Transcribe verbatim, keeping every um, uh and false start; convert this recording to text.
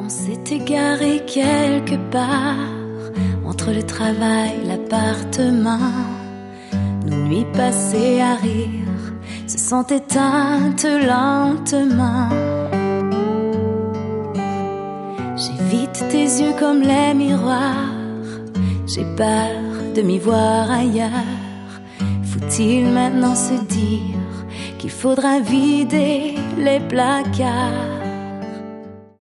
On s'est égaré quelque part entre le travail, l'appartement. Nos nuits passées à rire se sont éteintes lentement. J'évite tes yeux comme les miroirs. J'ai peur de m'y voir ailleurs. Faut-il maintenant se dire qu'il faudra vider les placards?